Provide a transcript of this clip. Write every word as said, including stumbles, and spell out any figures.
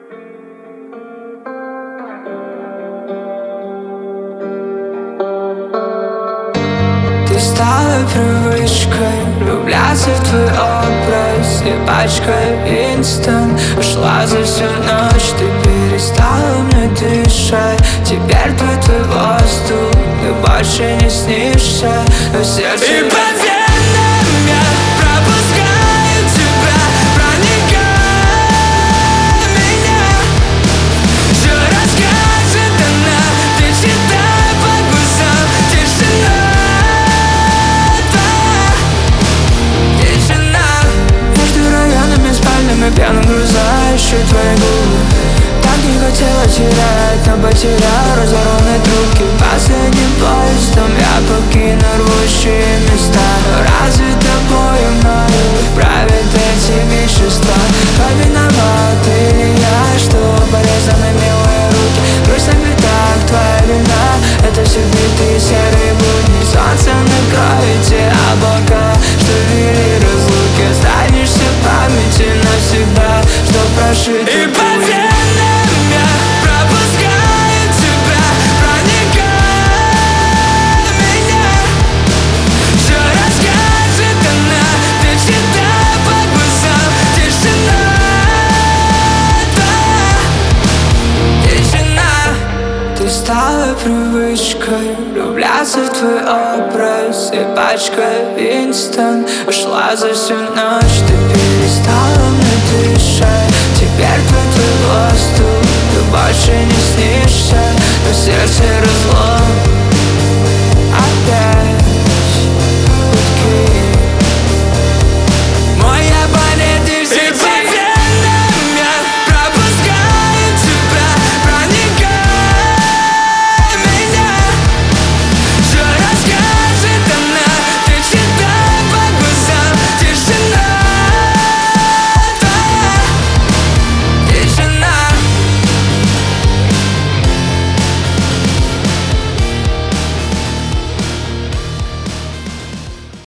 Ты стала привычкой влюбляться в твой образ. И пачкой инстант ушла за всю ночь. Ты перестала мне дышать. Теперь твой, твой воздух, ты больше не снишься. Но сердце... И по венам я пропускаю тебя, проникай в меня. Все расскажет она, ты читай по глазам. Тишина, пьяным грузающий твои губы. Так не хотела терять, но потерял разорванные трубки. Последним поездом я покину рвущие места. Разве тобой мною правят эти вещества? Кто виноват, ты или я, что порезаны милые руки? Грусть на пятах, твоя вина. Это все битые серые будни. Солнце накроет те облака, что вели разлуки. Останешься в памяти навсегда, что прошито. И по венам я пропускаю тебя, проникай в меня. Все расскажет она, ты читай по глазам. Тишина, да, тишина. Ты стала привычкой влюбляться в твой образ. И пачкой инстант ушла за всю ночь. Ты перестала мне дышать. Теперь твой, твой воздух, ты больше не снишься.